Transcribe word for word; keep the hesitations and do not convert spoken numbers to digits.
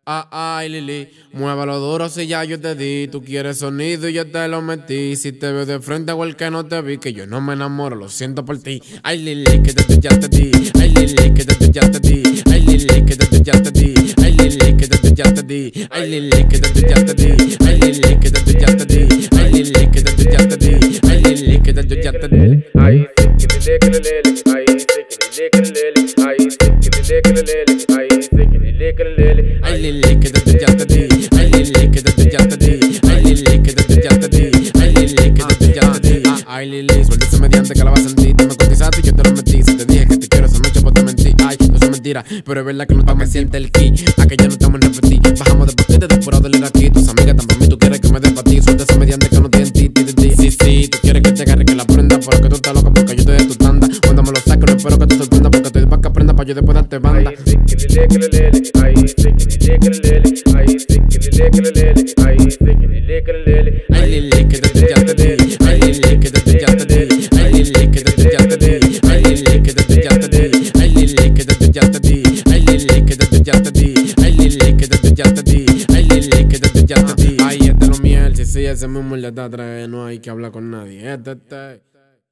Ah, ay, Lili, muévelo duro si ya yo te di. Tú quieres sonido y yo te lo metí. Si te veo de frente o el que no te vi, que yo no me enamoro, lo siento por ti. Ay, Lili, que desde ya te di. Ay, Lili, que desde ya te di. Ay, Lili, que desde ya te di. Ay, Lili, que desde ya te di. Ay, Lili, que desde ya te di. Ay, Lili, que desde ya te di. Ay, Lili, que desde ya te di. Ay, Lili, que desde ya te di. Ay, sí, que le que le ay, sí, que le que le ay, sí, que le que le ay, sí, que le que le Ay, Lili, que desde ya te di. Ay, Lili, que desde ya te di. Ay, Lili, que desde ya te di. Ay, Lili, que desde ya te di. Ay, Lili, suelta ese mediante que la vas a sentir. Tú me cotizaste y yo te lo metí. Si te dije que te quiero esa noche, pues te mentí. Ay, no es mentira, pero es verdad que no estamos en siente el ki. Aquella no estamos en repetir. Bajamos de paquete, depurado del ir aquí. Tus amigas tampoco tú quieres que me den pa' ti. Suelta ese mediante que no tiene ti, ti, ti. Sí, sí, tú quieres que te agarre, que la prenda. Pero que tú estás loca porque yo te de tu tanda. Cuando me lo saco, no espero que te sorprenda. Porque estoy pa' que aprenda pa' yo después darte banda. Ay, sí, que le que le ay, sí, que le que le ay, sí, que le que le ay, sí, que le que le Ay, Lili, que desde ya te di. Ay, Lili, que desde ya te di. Ay, Lili, que desde ya te di. Ay, Lili, que desde ya te di. Ay, Lili, que desde ya te di. Ay, Lili, que desde ya te di. Ay, Lili, que desde ya te di. Ay, Lili, que desde ya te di. Ay, este no miel, si sí, ese mismo le da atrás, no hay que hablar con nadie. Este, este.